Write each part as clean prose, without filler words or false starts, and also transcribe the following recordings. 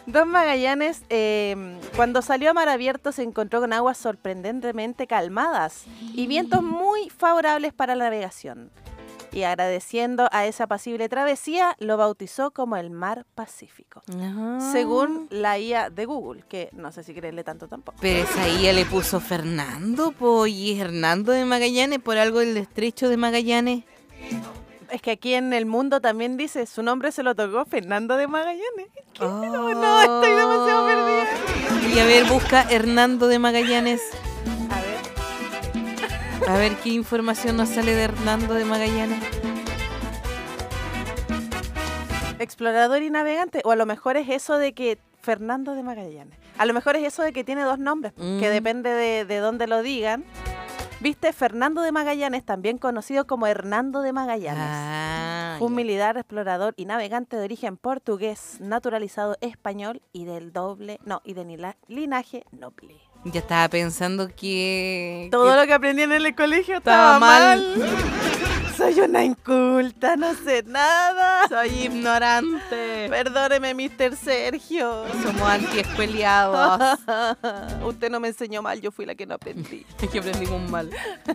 Don Magallanes, cuando salió a mar abierto, se encontró con aguas sorprendentemente calmadas y vientos muy favorables para la navegación. Y agradeciendo a esa apacible travesía, lo bautizó como el Mar Pacífico. Según la IA de Google, que no sé si creerle tanto tampoco. Pero esa IA le puso Fernando, po, y Hernando de Magallanes, por algo del estrecho de Magallanes. Es que aquí en el mundo también dice, su nombre se lo tocó Fernando de Magallanes. ¿Qué? No, estoy demasiado perdida. Y a ver, busca Hernando de Magallanes. A ver. A ver qué información nos sale de Hernando de Magallanes. Explorador y navegante. O a lo mejor es eso de que Fernando de Magallanes. A lo mejor es eso de que tiene dos nombres, que depende de dónde lo digan. ¿Viste? Fernando de Magallanes, también conocido como Hernando de Magallanes. Fue un militar, explorador y navegante de origen portugués, naturalizado español y de linaje noble. Ya estaba pensando que... Todo lo que aprendí en el colegio estaba mal. Soy una inculta, no sé nada. Soy ignorante. Perdóneme, Mr. Sergio. Somos antiescueliados. Usted no me enseñó mal, yo fui la que no aprendí. Es que aprendimos mal.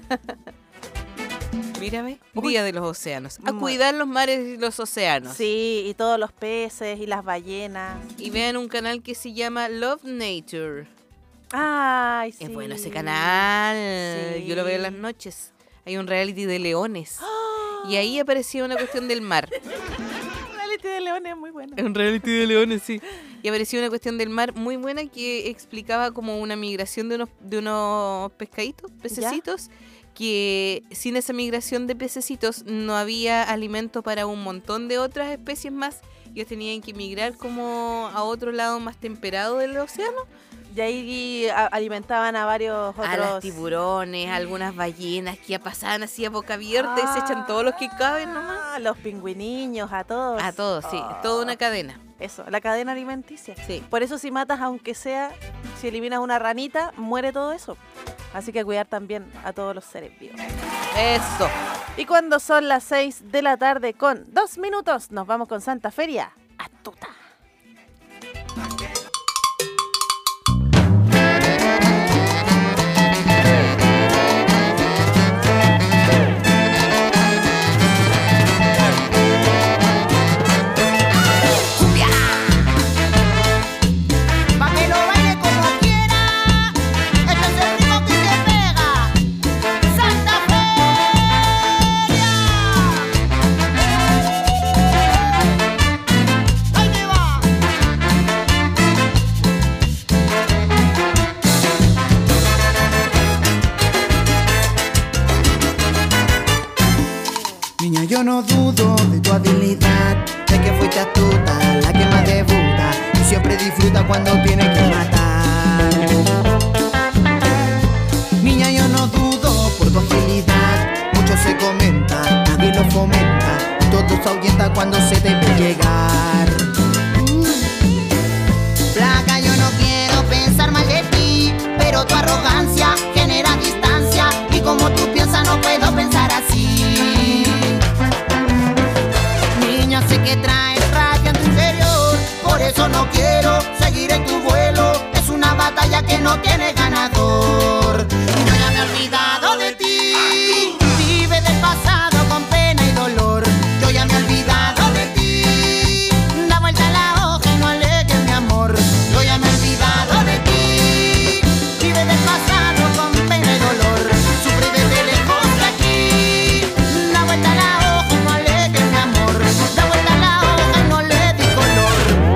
Mírame, Día de los Océanos. A cuidar los mares y los océanos. Sí, y todos los peces y las ballenas. Y vean un canal que se llama Love Nature. Ay, sí. Es bueno ese canal. Sí. Yo lo veo en las noches. Hay un reality de leones. Y ahí aparecía una cuestión del mar. Un reality de leones muy bueno. Un reality de leones, sí. Y apareció una cuestión del mar muy buena que explicaba como una migración de unos pescaditos, pececitos, que sin esa migración de pececitos no había alimento para un montón de otras especies más. Ellos tenían que migrar como a otro lado más temperado del océano. Y ahí alimentaban a varios otros. A los tiburones, a algunas ballenas que ya pasaban así a boca abierta y se echan todos los que caben nomás. A los pingüiniños, a todos. A todos, sí. Es toda una cadena. Eso, la cadena alimenticia. Sí. Por eso si matas, aunque sea, si eliminas una ranita, muere todo eso. Así que cuidar también a todos los seres vivos. Eso. Y cuando son las 6 de la tarde con 2 minutos, nos vamos con Santa Feria a Tuta. Yo no dudo de tu habilidad, de que fuiste astuta, la que más debuta y siempre disfruta cuando tiene que matar. Niña, yo no dudo por tu agilidad, mucho se comenta, nadie lo fomenta, todo se ahuyenta cuando se te ve llegar. Flaca, yo no quiero pensar mal de ti, pero tu arrogancia genera distancia y como tú piensas no puedo pensar así. Sé que traes rabia en tu interior, por eso no quiero seguir en tu vuelo. Es una batalla que no tiene ganador. Y no ya me he olvidado de ti. Vive del pasado con pena y dolor. Yo ya me he olvidado de ti. Da vuelta a la hoja y no alegues mi amor. Yo ya me he olvidado de ti. Vive del pasado con pena y dolor. Sufre desde lejos de aquí. Da vuelta a la hoja y no alegues mi amor. Da vuelta a la hoja y no le di color.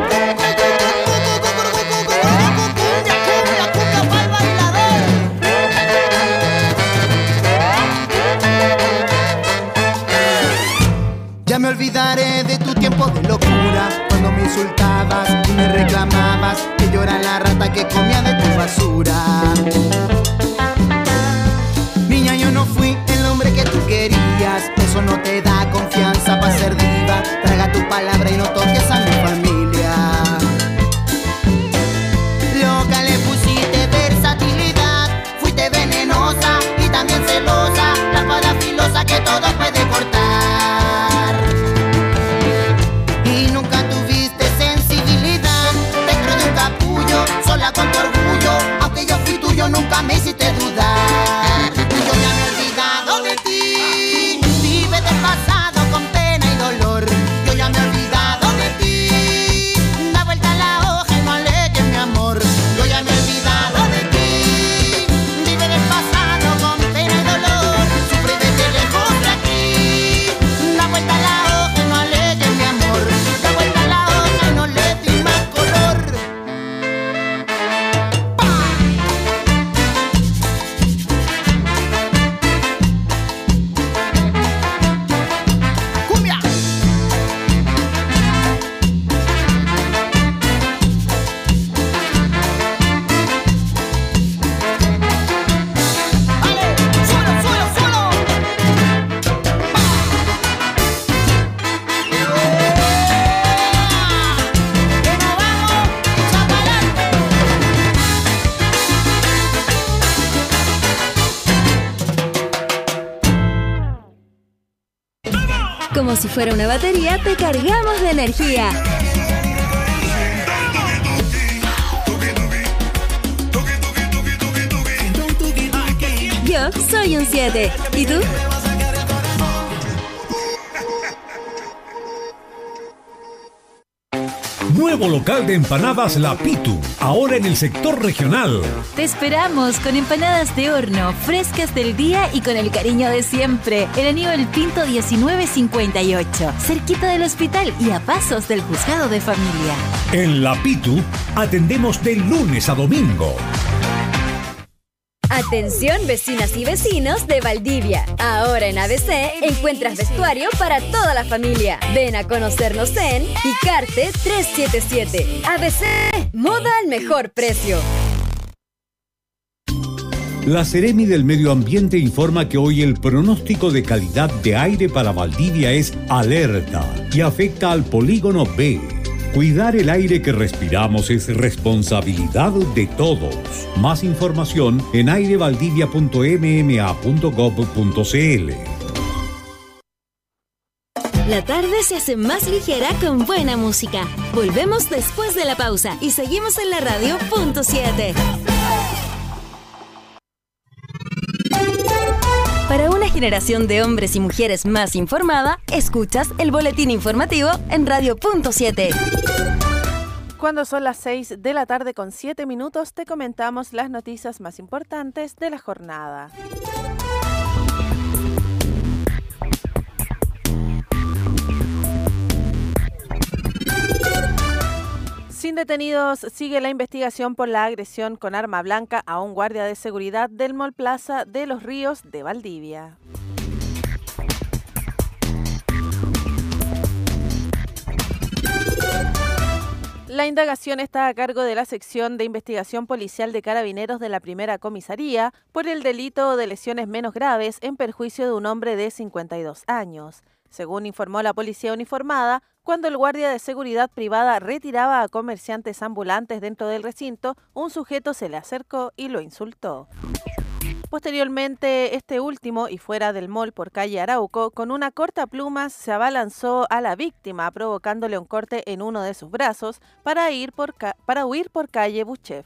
Cumbia, cumbia pa'l bailador. Ya me olvidaré de tu tiempo de locura, cuando me insultabas y me reclamabas que yo era la rata que comía de tu basura. Niña, yo no fui el hombre que tú querías, eso no te da confianza para ser diva. Traga tu palabra y no toques a mi familia. Loca, le pusiste versatilidad, fuiste venenosa y también celosa, la espada filosa que todo puede cortar. Y nunca tuviste sensibilidad de como si fuera una batería, te cargamos de energía. Yo soy un 7. ¿Y tú? Nuevo local de empanadas La Pitu, ahora en el sector regional. Te esperamos con empanadas de horno, frescas del día y con el cariño de siempre. En Aníbal Pinto 1958, cerquita del hospital y a pasos del juzgado de familia. En La Pitu atendemos de lunes a domingo. Atención vecinas y vecinos de Valdivia. Ahora en ABC encuentras vestuario para toda la familia. Ven a conocernos en Icarte 377. ABC, moda al mejor precio. La Seremi del Medio Ambiente informa que hoy el pronóstico de calidad de aire para Valdivia es alerta y afecta al polígono B. Cuidar el aire que respiramos es responsabilidad de todos. Más información en airevaldivia.mma.gov.cl. La tarde se hace más ligera con buena música. Volvemos después de la pausa y seguimos en la radio .7. Para una generación de hombres y mujeres más informada, escuchas el boletín informativo en Radio .7. Cuando son las 6 de la tarde con 7 minutos, te comentamos las noticias más importantes de la jornada. Sin detenidos, sigue la investigación por la agresión con arma blanca a un guardia de seguridad del Mall Plaza de Los Ríos de Valdivia. La indagación está a cargo de la sección de investigación policial de Carabineros de la Primera Comisaría por el delito de lesiones menos graves en perjuicio de un hombre de 52 años. Según informó la policía uniformada, cuando el guardia de seguridad privada retiraba a comerciantes ambulantes dentro del recinto, un sujeto se le acercó y lo insultó. Posteriormente, este último, y fuera del mall por calle Arauco, con una cortaplumas se abalanzó a la víctima, provocándole un corte en uno de sus brazos para huir por calle Buchef.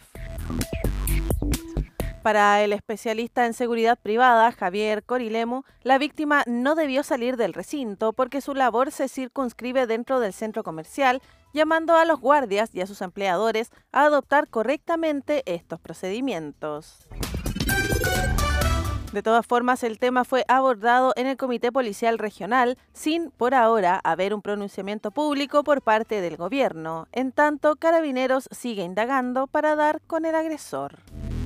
Para el especialista en seguridad privada, Javier Corilemu, la víctima no debió salir del recinto porque su labor se circunscribe dentro del centro comercial, llamando a los guardias y a sus empleadores a adoptar correctamente estos procedimientos. De todas formas, el tema fue abordado en el Comité Policial Regional sin, por ahora, haber un pronunciamiento público por parte del gobierno. En tanto, Carabineros sigue indagando para dar con el agresor.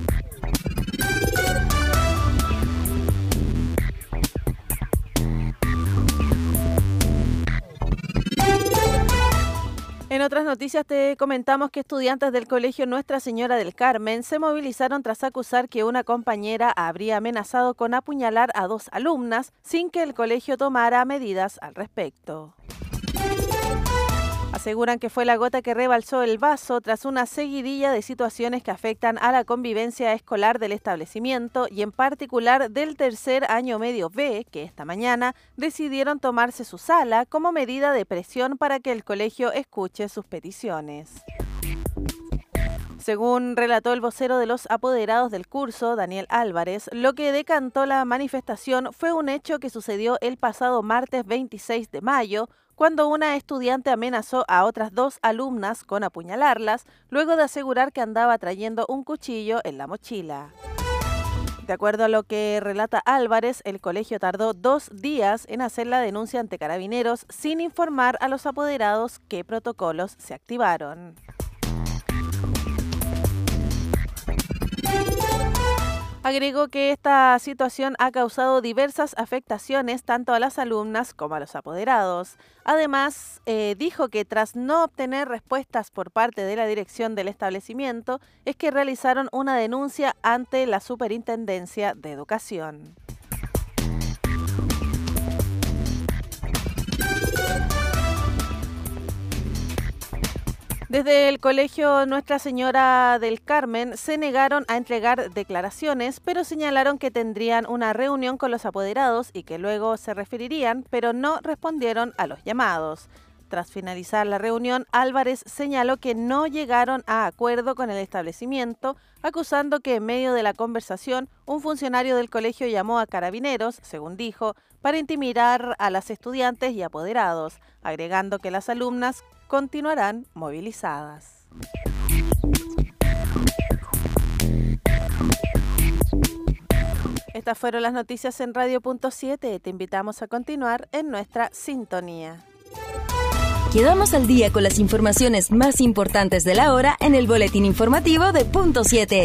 En otras noticias te comentamos que estudiantes del Colegio Nuestra Señora del Carmen se movilizaron tras acusar que una compañera habría amenazado con apuñalar a 2 alumnas sin que el colegio tomara medidas al respecto. Aseguran que fue la gota que rebalsó el vaso tras una seguidilla de situaciones que afectan a la convivencia escolar del establecimiento y en particular del tercer año medio B, que esta mañana decidieron tomarse su sala como medida de presión para que el colegio escuche sus peticiones. Según relató el vocero de los apoderados del curso, Daniel Álvarez, lo que decantó la manifestación fue un hecho que sucedió el pasado martes 26 de mayo, cuando una estudiante amenazó a otras 2 alumnas con apuñalarlas, luego de asegurar que andaba trayendo un cuchillo en la mochila. De acuerdo a lo que relata Álvarez, el colegio tardó 2 días en hacer la denuncia ante Carabineros sin informar a los apoderados qué protocolos se activaron. Agregó que esta situación ha causado diversas afectaciones tanto a las alumnas como a los apoderados. Además, dijo que tras no obtener respuestas por parte de la dirección del establecimiento, es que realizaron una denuncia ante la Superintendencia de Educación. Desde el colegio Nuestra Señora del Carmen se negaron a entregar declaraciones, pero señalaron que tendrían una reunión con los apoderados y que luego se referirían, pero no respondieron a los llamados. Tras finalizar la reunión, Álvarez señaló que no llegaron a acuerdo con el establecimiento, acusando que en medio de la conversación un funcionario del colegio llamó a carabineros, según dijo, para intimidar a las estudiantes y apoderados, agregando que las alumnas continuarán movilizadas. Estas fueron las noticias en Radio.7. Te invitamos a continuar en nuestra sintonía. Quedamos al día con las informaciones más importantes de la hora en el boletín informativo de Punto 7.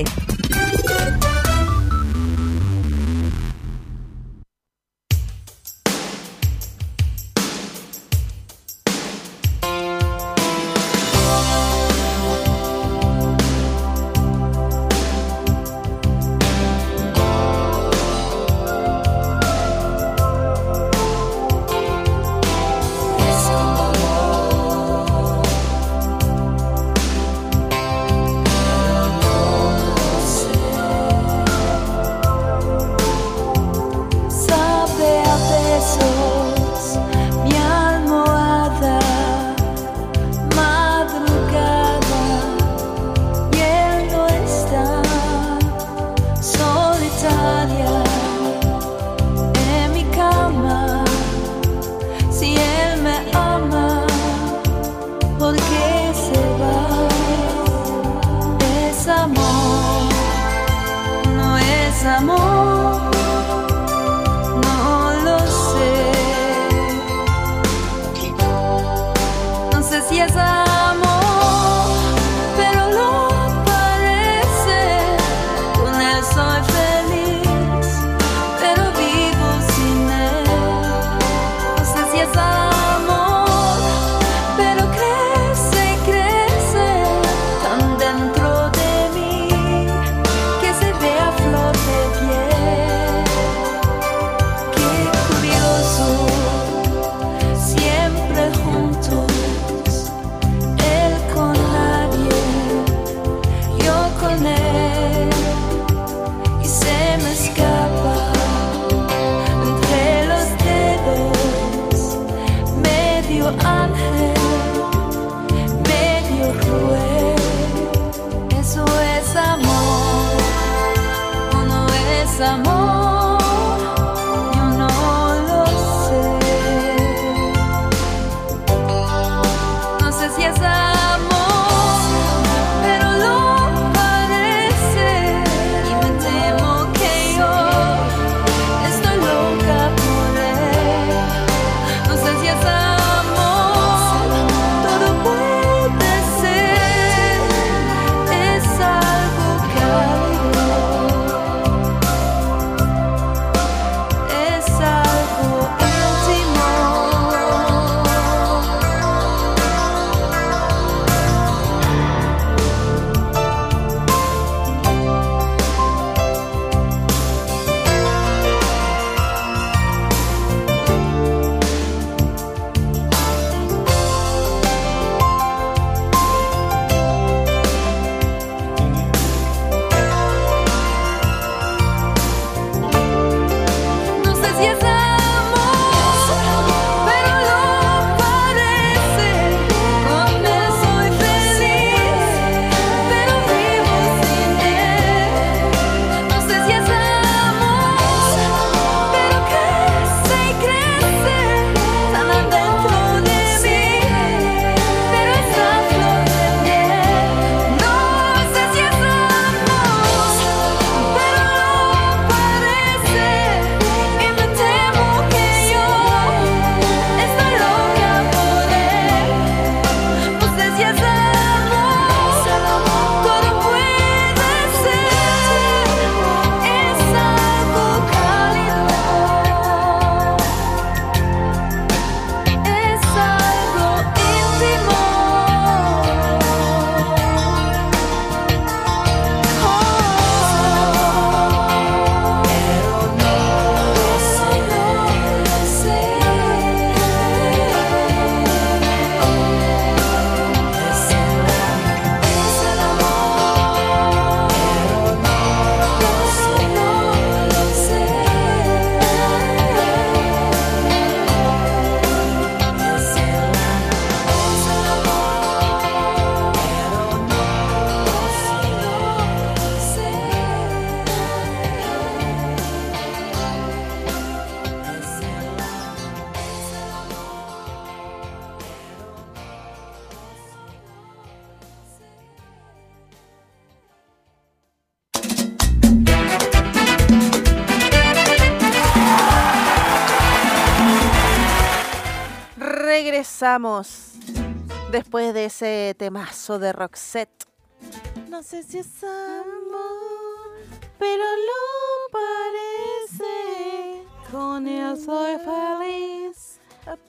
regresamos después de ese temazo de Roxette. No sé si es amor, pero lo parece. Con él soy feliz.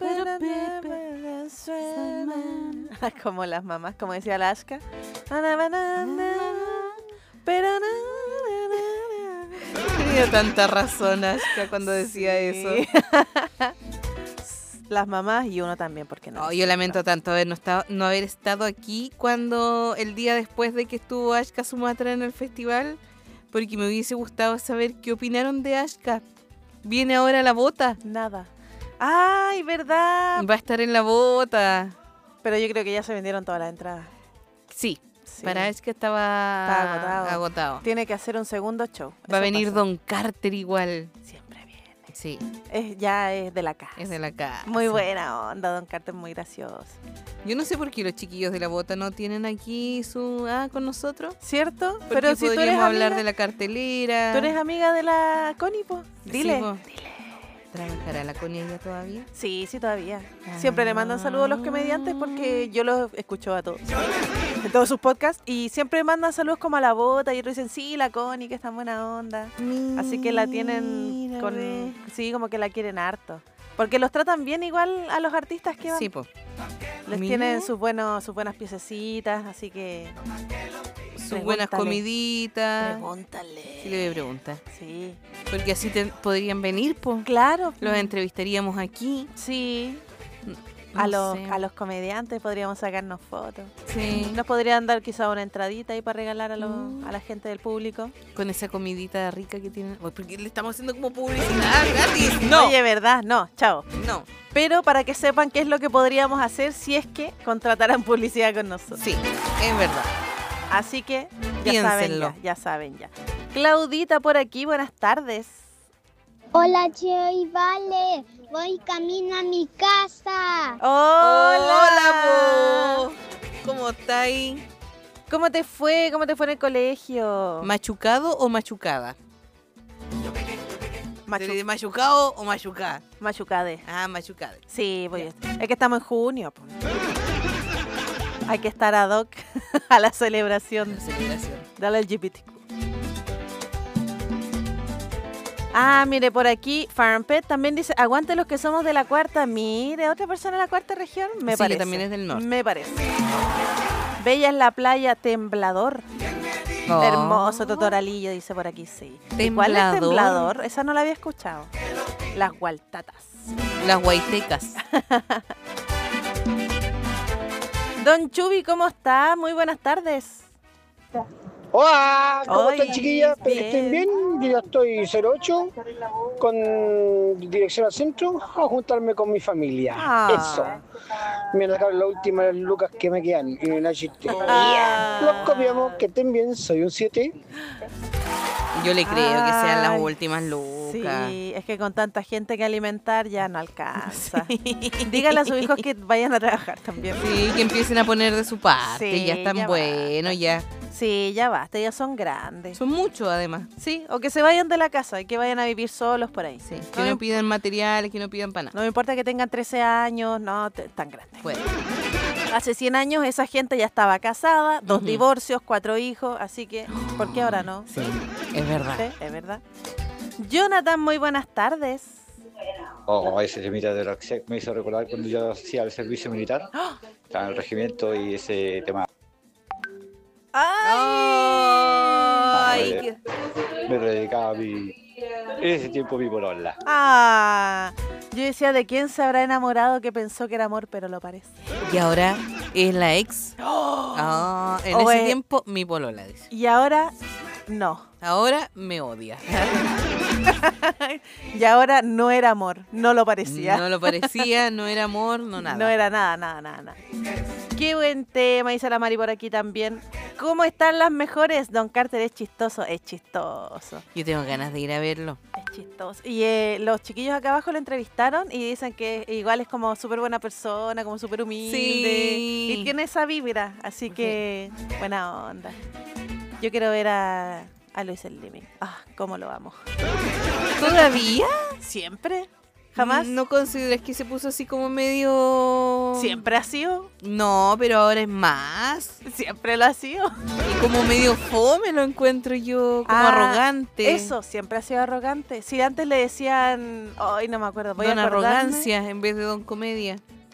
Como las mamás, como decía Alaska. Pero Tenía tanta razón Ashka cuando decía eso. Las mamás y uno también, porque no. Oh, yo lamento tanto no haber estado aquí cuando el día después de que estuvo Ashka Sumatra en el festival, porque me hubiese gustado saber qué opinaron de Ashka. Viene ahora la bota. Nada. ¡Ay, verdad! Va a estar en la bota. Pero yo creo que ya se vendieron todas las entradas. Sí, Sí. para Ashka estaba agotado. Tiene que hacer un segundo show. Va a Eso venir pasa. Don Carter igual. Siempre viene. Sí, Ya es de la casa. es de la casa. Muy buena onda, Don Carter, muy gracioso. Yo no sé por qué los chiquillos de la bota no tienen aquí con nosotros. ¿Cierto? Porque Pero si tú eres podríamos hablar amiga, de la cartelera. tú eres amiga de la Connie, po. Dile. Sí, po. ¿Trabajará la Connie ella todavía? Sí, todavía. Siempre le mandan saludos a los comediantes porque yo los escucho a todos. En todos sus podcasts. Y siempre mandan saludos como a la bota y otros dicen, sí, la Connie, que está en buena onda. Así que la tienen con... Sí, como que la quieren harto. Porque los tratan bien igual a los artistas que van. Sí, po. Les Mira. tienen sus buenas piececitas, así que... Sus buenas Pregúntale. comiditas. Pregúntale. Sí, le voy a preguntar. Sí. Porque así podrían venir, po. Claro. Los entrevistaríamos aquí. Sí. No sé. A los comediantes podríamos sacarnos fotos. Sí. Nos podrían dar quizá una entradita ahí para regalar a la gente del público. Con esa comidita rica que tienen. Oye, ¿por qué le estamos haciendo como publicidad gratis? No. Oye, ¿verdad? No, chao. No. Pero para que sepan qué es lo que podríamos hacer si es que contrataran publicidad con nosotros. Sí, es verdad. Así que ya saben Piénsenlo. ya saben ya. Claudita por aquí, buenas tardes. Hola, Cheo y Vale. Voy camino a mi casa. ¡Hola! po. ¿Cómo estáis? ¿Cómo te fue? ¿Cómo te fue en el colegio? ¿Machucado o machucada? ¿De machucado o machucada? Machucade. Ah, machucada. Sí, pues es que estamos en junio. Pues. Hay que estar ad hoc a la celebración La celebración. de la LGBTQ. Ah, mire, por aquí Farmpet también dice, aguante los que somos de la cuarta. Mire, otra persona de la cuarta región, me Sí, parece. también es del norte. Me parece. Bella es la playa Temblador. Oh. Hermoso Totoralillo, dice por aquí, sí. ¿Y ¿Cuál es Temblador? Temblador? Esa no la había escuchado. Las Gualtatas. Las guaitecas. Don Chubi, ¿cómo está? Muy buenas tardes. Hola, ¿cómo Ay, están, chiquillas? Espero que estén bien. bien. Yo ya estoy 08 con dirección al centro a juntarme con mi familia. Ah. Eso. Me sacaron las últimas lucas que me quedan y una chiste. Ah. Los copiamos, que estén bien, soy un 7. Yo le creo que sean las Ay, últimas lucas. Sí, es que con tanta gente que alimentar ya no alcanza. Dígale a sus hijos que vayan a trabajar también. Sí, que empiecen a poner de su parte. Sí, ya están ya buenos, ya. Sí, ya basta, ya son grandes. Son muchos, además. Sí, o que se vayan de la casa y que vayan a vivir solos por ahí. Sí, No que me no pidan materiales, que no pidan para nada. No me importa que tengan 13 años, no, tan grandes. Bueno, Hace 100 años esa gente ya estaba casada, 2 Ujú. divorcios, 4 hijos, así que, ¿por qué ahora no? sí, es verdad. Sí, es verdad. Jonathan, muy buenas tardes. Oh, ese temita de Roxette me hizo recordar cuando yo hacía el servicio militar, estaba en el regimiento y ese tema ¡Ay! Ay, qué- me dedicaba a mi, en ese tiempo mi polola. ¡Ah! Yo decía, ¿de quién se habrá enamorado que pensó que era amor, pero lo parece? Y ahora es la ex. Ah, en O ese es- tiempo, mi polola dice. Y ahora, no. Ahora me odia. Y ahora no era amor, no lo parecía. No lo parecía, no era amor, no nada. No era nada. Qué buen tema, dice la Mari por aquí también. ¿Cómo están las mejores? Don Carter es chistoso. Yo tengo ganas de ir a verlo. Es chistoso. Y los chiquillos acá abajo lo entrevistaron y dicen que igual es como súper buena persona, como súper humilde. Sí. Y tiene esa vibra, así que buena onda. Yo quiero ver a Luis el Limi. Ah, cómo lo amo. ¿Todavía? ¿Siempre? ¿Jamás? ¿No consideras que se puso así como medio...? ¿Siempre ha sido? No, pero ahora es más. Siempre lo ha sido. Y como medio fome lo encuentro yo, como arrogante. Eso, siempre ha sido arrogante. Si antes le decían... Ay, no me acuerdo. Voy Don a acordarme. Arrogancia en vez de Don Comedia.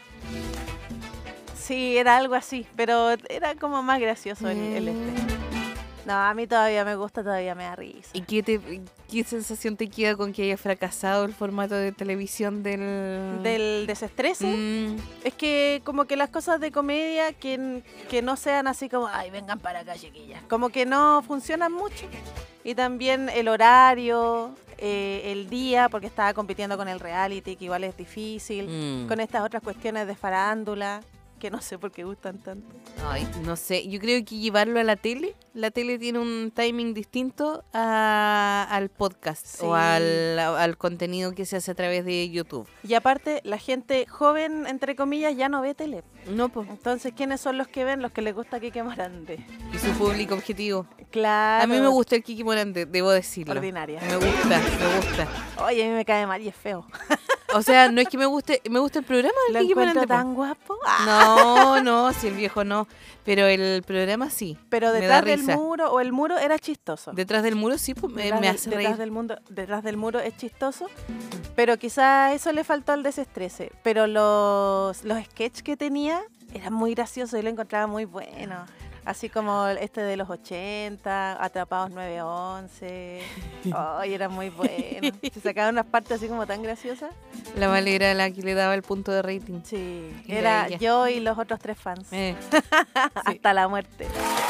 Sí, era algo así, pero era como más gracioso el este. No, a mí todavía me gusta, todavía me da risa. ¿Y qué sensación te queda con que haya fracasado el formato de televisión del desestrese? Es que como que las cosas de comedia que no sean así como, ay, vengan para acá, chiquillas. Como que no funcionan mucho. Y también el horario, el día, porque estaba compitiendo con el reality, que igual es difícil. Con estas otras cuestiones de farándula, que no sé por qué gustan tanto. Ay, no sé, yo creo que llevarlo a la tele tiene un timing distinto al podcast, sí, o al contenido que se hace a través de YouTube. Y aparte, la gente joven, entre comillas, ya no ve tele. No, pues. Entonces, ¿quiénes son los que ven? Los que les gusta Kike Morante. Y su público objetivo. Claro. A mí me gusta el Kike Morante, debo decirlo. Ordinaria. Me gusta. Oye, a mí me cae mal y es feo. O sea, no es que me gusta el programa del Kike Morante. ¿Lo encuentro tan guapo? No, si el viejo no. Pero el programa sí. Pero detrás del muro, o el muro era chistoso. Detrás del muro sí, pues me hace reír. Detrás del muro es chistoso, pero quizás eso le faltó al desestrese. Pero los sketches que tenía eran muy graciosos y lo encontraba muy bueno. Así como este de los 80, Atrapados 911. Ay, era muy bueno. Se sacaban unas partes así como tan graciosas. La Vale era la que le daba el punto de rating. Sí, era yo y los otros 3 fans. Sí. Hasta la muerte.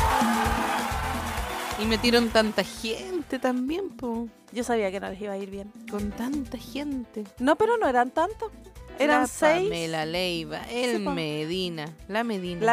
Y metieron tanta gente también, po. Yo sabía que no les iba a ir bien. Con tanta gente. No, pero no eran tantos. Eran 6. Pamela Leiva, Medina. La Medina.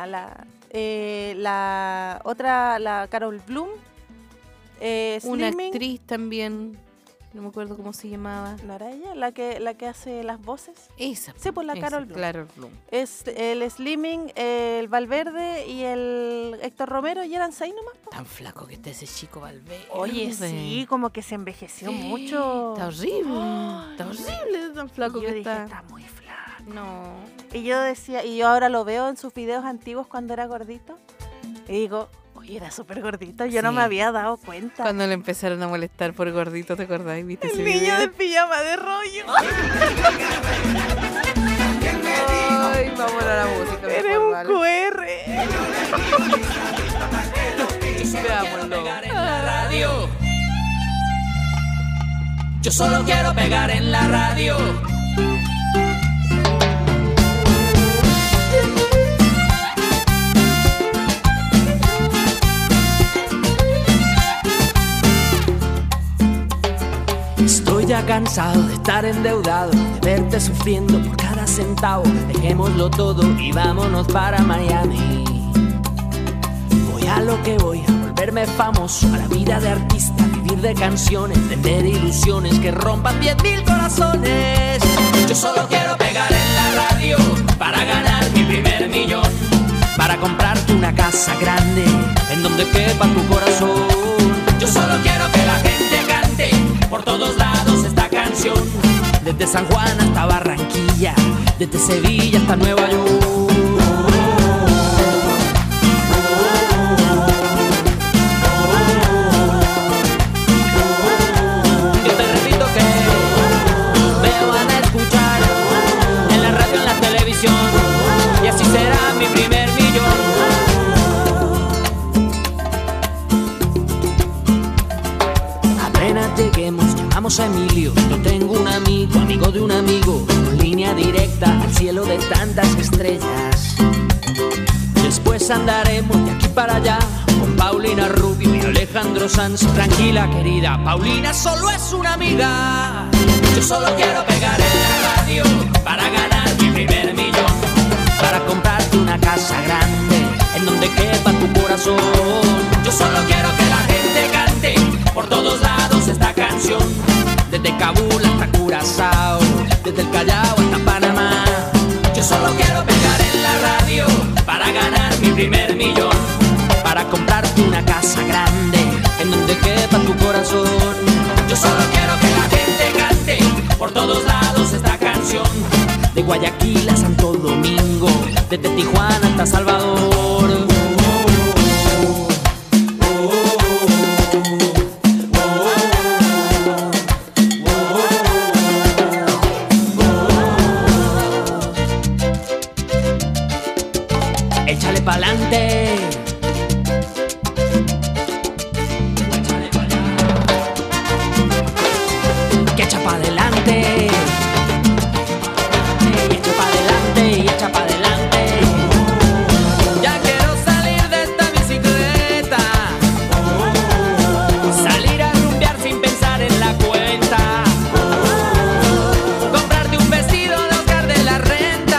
La otra, la Carol Bloom. Una Slimming. actriz también. No me acuerdo cómo se llamaba. ¿No era ella? La que hace las voces. Esa. Sí, pues la Carol Bloom. Carol Bloom. Es el Slimming, el Valverde y el Héctor Romero, y eran 6 nomás. Tan flaco que está ese chico Valverde. Oye, sí, como que se envejeció mucho. Está horrible. Está horrible tan flaco que está. Está muy flaco. No. Y yo decía, y yo ahora lo veo en sus videos antiguos cuando era gordito. Y digo, oye, era súper gordito. Yo no me había dado cuenta. Cuando le empezaron a molestar por gordito, ¿te acordás? ¿Viste ese el niño video? de pijama de rollo. Ay, vamos a la música. Eres un QR. Veámoslo. Yo solo quiero pegar en la radio. Estoy ya cansado de estar endeudado, de verte sufriendo por cada centavo. Dejémoslo todo y vámonos para Miami. Voy a lo que voy, a volverme famoso, a la vida de artista, vivir de canciones, vender ilusiones que rompan 10,000 corazones. Yo solo quiero pegar en la radio para ganar mi primer millón, para comprarte una casa grande en donde quepa tu corazón. Yo solo quiero que la gente cante por todos lados esta canción, desde San Juan hasta Barranquilla, desde Sevilla hasta Nueva York. Yo te repito que me van a escuchar en la radio, en la televisión, y así será mi primer millón. Apenas lleguemos, llamamos a Emilio. Yo tengo un amigo, amigo de un amigo, con línea directa al cielo de tantas estrellas. Después andaremos de aquí para allá con Paulina Rubio y Alejandro Sanz. Tranquila, querida, Paulina solo es una amiga. Yo solo quiero pegar en la radio para ganar mi primer millón, para comprarte una casa grande en donde quepa tu corazón. Yo solo quiero que la gente cante por todos lados esta canción, desde Kabul hasta Curazao, desde el Callao hasta Panamá. Yo solo quiero pegar en la radio para ganar mi primer millón, para comprarte una casa grande en donde quepa tu corazón. Yo solo quiero que la gente cante por todos lados Guayaquil a Santo Domingo, desde Tijuana hasta Salvador. Échale pa'lante. Que echa pa' adelante. Y echa pa' adelante, y echa pa' adelante. Ya quiero salir de esta bicicleta. Salir a rumbear sin pensar en la cuenta. Comprarte un vestido de Oscar de la Renta.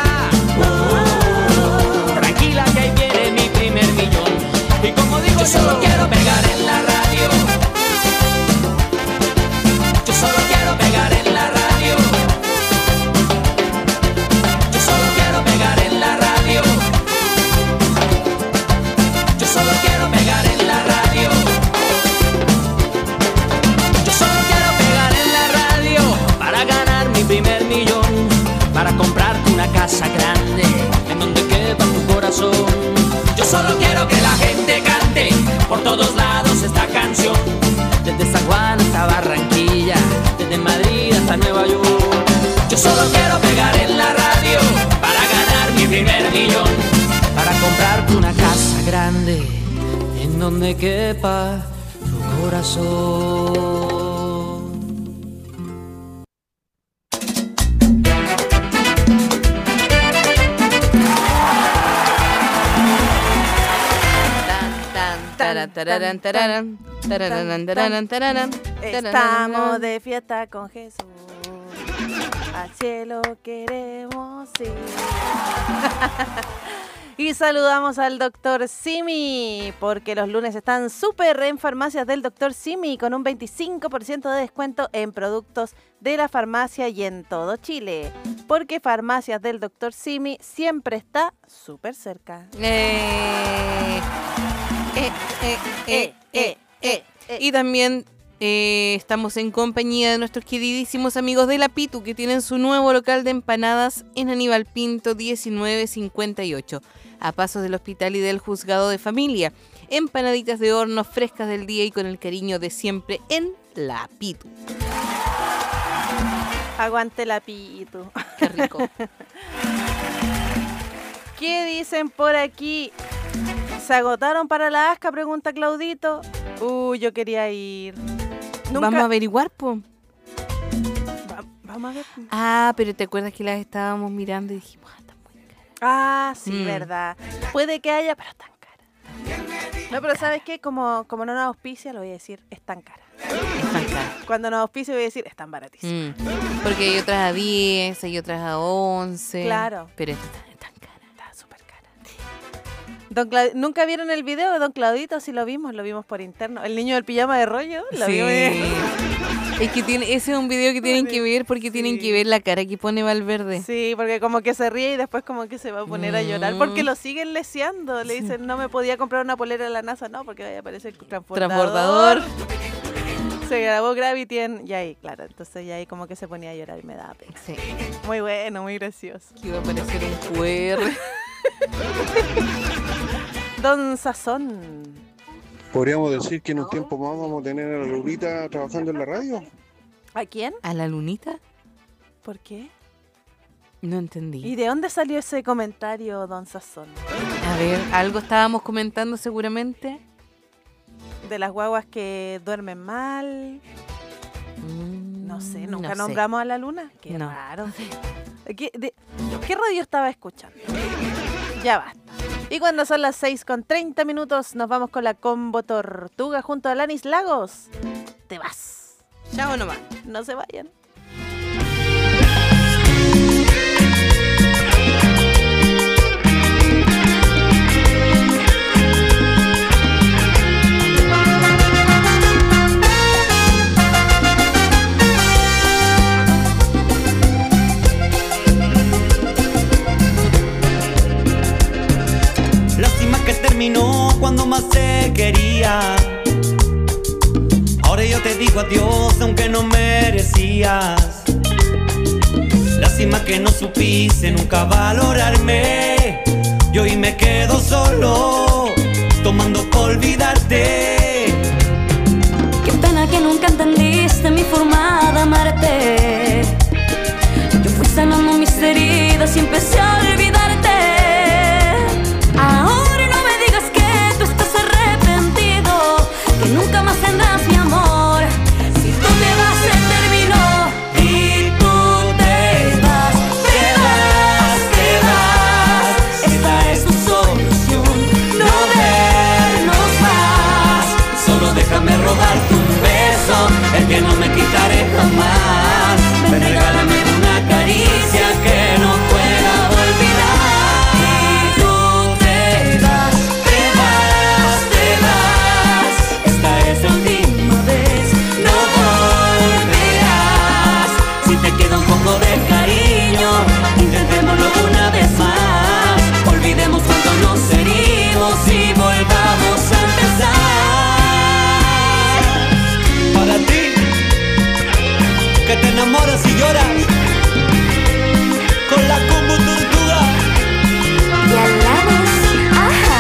Tranquila que ahí viene mi primer millón. Y como digo, yo solo quiero pegar en la radio. Yo solo quiero pegar en la radio. Yo solo quiero pegar en la radio. Yo solo quiero pegar en la radio. Yo solo quiero pegar en la radio para ganar mi primer millón, para comprarte una casa grande en donde quepa tu corazón. Yo solo quiero que la gente cante por todos lados esta canción, desde San Juan hasta Barranquilla, desde Madrid hasta Nueva York. Yo solo quiero pegar en la radio para ganar mi primer millón, para comprarte una casa grande en donde quepa tu corazón. Tararán, tararán, tararán, tararán, tararán. Estamos de fiesta con Jesús. Al cielo queremos ir. Y saludamos al Dr. Simi, porque los lunes están súper en farmacias del Dr. Simi, con un 25% de descuento en productos de la farmacia y en todo Chile. Porque farmacias del Dr. Simi siempre está súper cerca. Y también estamos en compañía de nuestros queridísimos amigos de La Pitu, que tienen su nuevo local de empanadas en Aníbal Pinto 1958, a pasos del hospital y del juzgado de familia. Empanaditas de horno frescas del día y con el cariño de siempre en La Pitu. Aguante La Pitu. Qué rico. ¿Qué dicen por aquí? ¿Se agotaron para la Asca? Pregunta Claudito. Yo quería ir. Vamos a averiguar, po. Vamos a ver. Pero ¿te acuerdas que las estábamos mirando y dijimos, están muy caras? Sí, verdad. Puede que haya, pero están caras. No, pero ¿sabes qué? Como no nos auspicia, lo voy a decir, están caras. Están caras. Cuando nos auspicia voy a decir, están baratísimas. Porque hay otras a 10, hay otras a 11. Claro. Pero esta está súper cara. ¿Nunca vieron el video de Don Claudito? Sí lo vimos por interno. El niño del pijama de rollo. Lo vimos. Es que ese es un video que tienen que ver porque tienen que ver la cara que pone Valverde. Sí, porque como que se ríe y después como que se va a poner a llorar porque lo siguen leseando. Le dicen, no me podía comprar una polera de la NASA. No, porque ahí aparece el transbordador. Se grabó Gravity y ahí, claro, entonces ya ahí como que se ponía a llorar y me daba pena. Sí. Muy bueno, muy gracioso. Que iba a aparecer un QR. Don Sazón. ¿Podríamos decir que en un tiempo más vamos a tener a la Lulita trabajando en la radio? ¿A quién? ¿A la Lunita? ¿Por qué? No entendí. ¿Y de dónde salió ese comentario, Don Sazón? A ver, algo estábamos comentando seguramente. De las guaguas que duermen mal. No sé, nunca nombramos a la Luna. Qué raro. ¿Qué radio estaba escuchando? Ya basta. Y cuando son las 6:30 nos vamos con la Combo Tortuga junto a Alanis Lagos. Te vas. Chao nomás. No se vayan. Lástima que terminó cuando más se quería. Ahora yo te digo adiós aunque no merecías. Lástima que no supiste nunca valorarme. Y hoy me quedo solo, tomando por olvidarte. Qué pena que nunca entendiste mi forma de amarte. Yo fui sanando mis heridas y empecé a olvidarte. Ahora no me digas que tú estás arrepentido, que nunca más tendrás mi amor. Si tú te vas se terminó y tú te vas, te vas, te vas. Esta es tu solución, no vernos más. Solo déjame robarte un beso, el que no me quitaré jamás. Ven, regálame una caricia que no pueda olvidar. Y tú te vas, Te vas, te vas. esta es la última vez, No volverás. Si te queda un poco de cariño, intentémoslo una vez más. Olvidemos cuánto nos herimos y volvamos a empezar. Para ti, que te enamoras y lloras con la combo tortuga. y hablamos, ajá.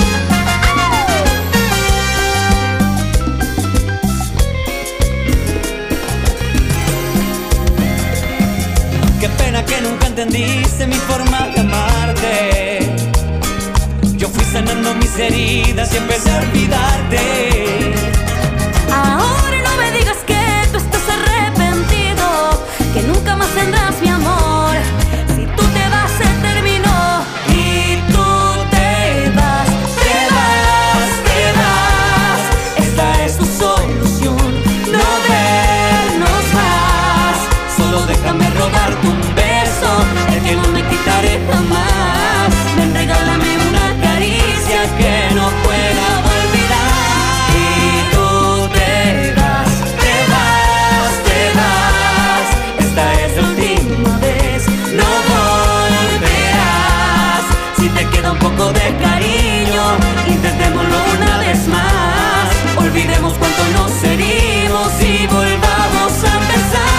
Qué pena que nunca entendiste mi forma de amarte. Yo fui sanando mis heridas y empecé a olvidarte. Ahora no me digas que tú estás arrepentido, que nunca más tendrás mi amor. Si tú te vas se terminó y tú te vas, Te vas, te vas. Esta es tu solución, no vernos más. Solo déjame robarte un beso, el que no me quitaré jamás. Ven, regálame una caricia que no pueda olvidar. Y tú te vas, te vas, te vas. Esta es la última vez, no volverás. Si te queda un poco de cariño, intentémoslo una vez más. Olvidemos cuánto nos herimos y volvamos a empezar.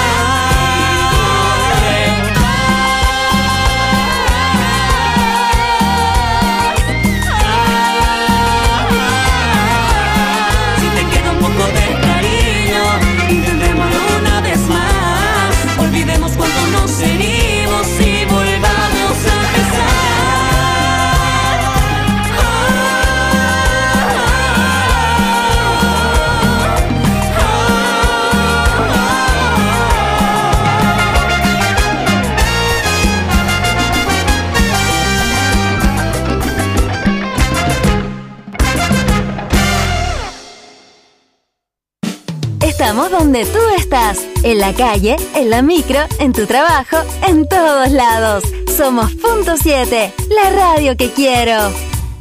Si te queda un poco de cariño, intentémoslo una vez más. Olvidemos cuánto nos herimos y volvamos a empezar. Estamos donde tú estás, en la calle, en la micro, en tu trabajo, en todos lados. Somos Punto 7, la radio que quiero.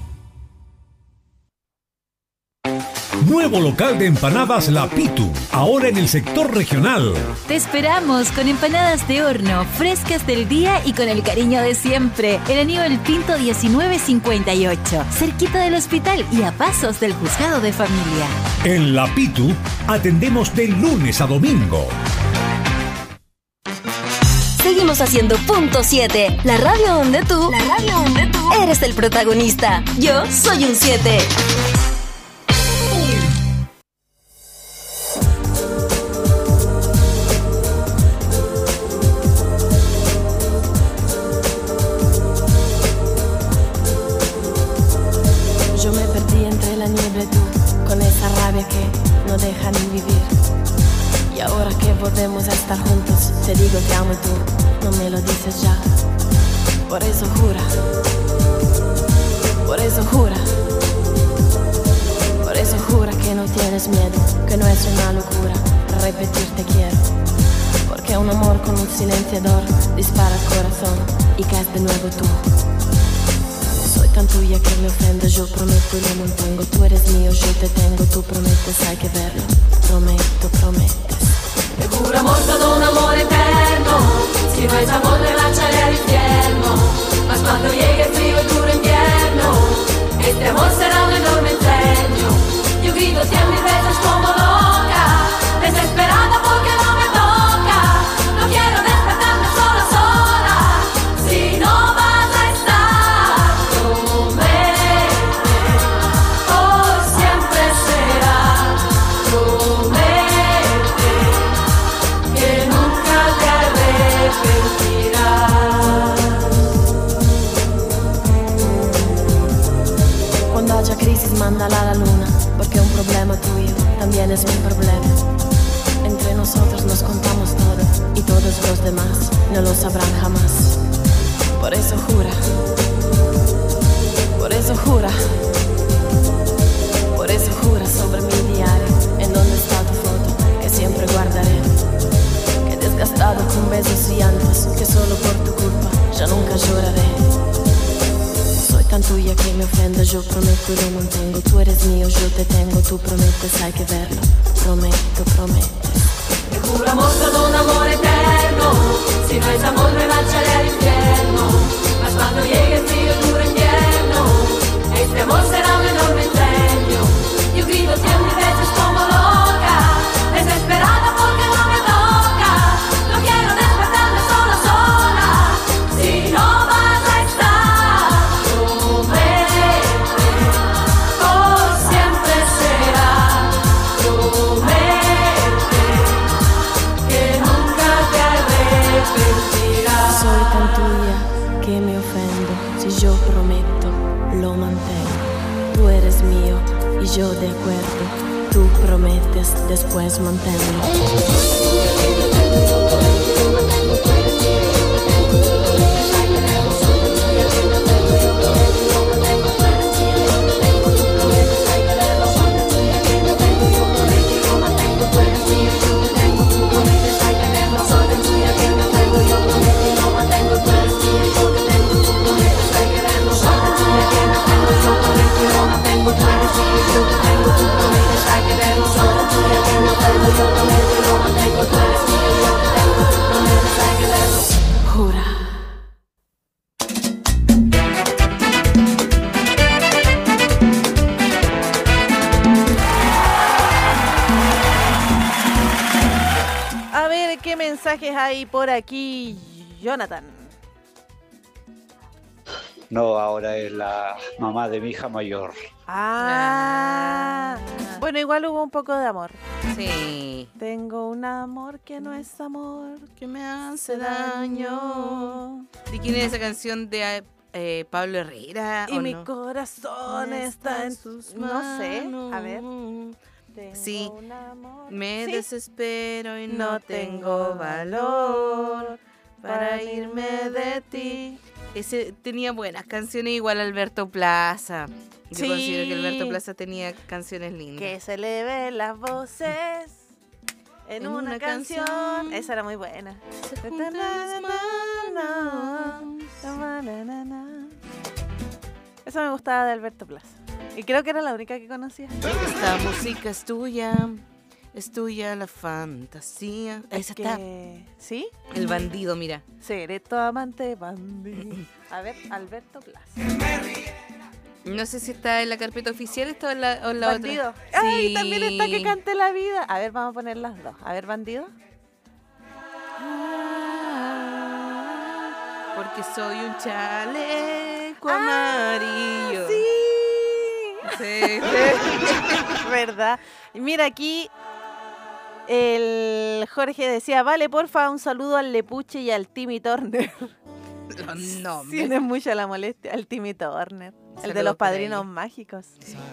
Nuevo local de empanadas La Pitu, ahora en el sector regional. Te esperamos con empanadas de horno, frescas del día y con el cariño de siempre. En Aníbal Pinto 1958, cerquita del hospital y a pasos del juzgado de familia. En La Pitu atendemos de lunes a domingo. Seguimos haciendo Punto 7, la radio donde tú eres el protagonista. Yo soy un 7. Yo me perdí entre la niebla y tú, con esa rabia que no deja ni vivir. Y ahora que volvemos a estar juntos, te digo que amo y tú no me lo dices ya. Por eso jura, por eso jura, por eso jura que no tienes miedo, que no es una locura repetir te quiero. Porque un amor con un silenciador dispara el corazón y caes de nuevo tú. Soy tan tuya que me ofende, yo prometo y lo mantengo. Tú eres mío, yo te tengo, tú prometes, hay que verlo. Prometo, prometes. E juramos todo un amor eterno, si no es amor me marcharé al infierno. Mas cuando llegue el frío y duro invierno, este amor será un enorme incendio. Yo grito 100.000 veces como loca, desesperada porque no me toca. No quiero despertarme solo, sola. también es mi problema. Entre nosotros nos contamos todo y todos los demás no lo sabrán jamás. Por eso jura, por eso jura, por eso jura sobre mi diario, en donde está tu foto, que siempre guardaré. Que desgastado con besos y llantos, que solo por tu culpa ya nunca lloraré. Soy tan tuya que me ofendo, yo prometo y lo mantengo. Tú eres mío, yo te tengo, tú prometes, hay que verlo. Prometo, prometo. Te juramos todo un amor eterno. Si no es amor me marcharé al infierno. Mas cuando llegue el frío y duro invierno, este amor será un enorme incendio. Yo grito 100.000 veces como loca, desesperada porque no me toca. No quiero despertarme sola, sola. Si no vas a estar, promete, por siempre será. Promete que nunca te arrepentirás. Soy tan tuya que me ofendo. Si yo prometo, lo mantengo. Tú eres mío y yo de acuerdo. Tú prometes, después manténlo. Jura. A ver qué mensajes hay por aquí, Jonathan. No, ahora es la mamá de mi hija mayor. Bueno, igual hubo un poco de amor. Sí. Tengo un amor que no es amor, que me hace daño. ¿De quién es esa canción de Pablo Herrera? Y ¿o mi no? corazón está en sus manos. No sé, a ver. Sí, me ¿Sí? desespero y no tengo valor para irme de ti. Ese tenía buenas canciones, igual Alberto Plaza. Yo Sí. considero que Alberto Plaza tenía canciones lindas. Que se le ven las voces en una canción. Esa era muy buena. Esa me gustaba de Alberto Plaza. Y creo que era la única que conocía. Esta música es tuya la fantasía. Esa está. ¿Sí? El bandido, mira. Seré tu amante bandido. A ver, Alberto Plaza. No sé si está en la carpeta oficial o en la Bandido. otra. Ay, Sí. también está que cante la vida. A ver, vamos a poner las dos. A ver, Bandido. Porque soy un chaleco amarillo. Sí. Sí. ¿Verdad? Y mira, aquí el Jorge decía, vale, porfa, un saludo al Lepuche y al Timmy Turner. Los nombres. Tiene mucha la molestia. Al Timmy Turner. El de Saludos los por Padrinos ahí. Mágicos.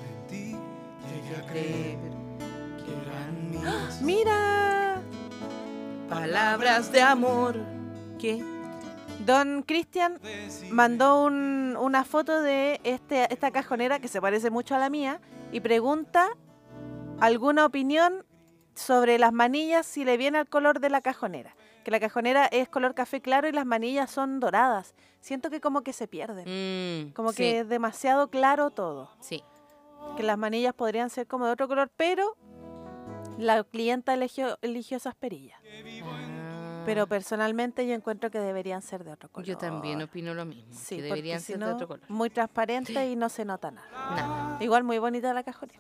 ¡Mira! Palabras de amor. ¿Qué? Don Cristian mandó una foto de esta cajonera que se parece mucho a la mía y pregunta alguna opinión sobre las manillas si le viene al color de la cajonera. Que la cajonera es color café claro y las manillas son doradas. Siento que como que se pierden. Como sí. que es demasiado claro todo. Sí. Que las manillas podrían ser como de otro color, pero la clienta eligió esas perillas. Pero personalmente yo encuentro que deberían ser de otro color. Yo también opino lo mismo. Sí, que deberían porque si ser no, de otro color. muy transparente y no se nota nada. Nada. Igual muy bonita la cajonera.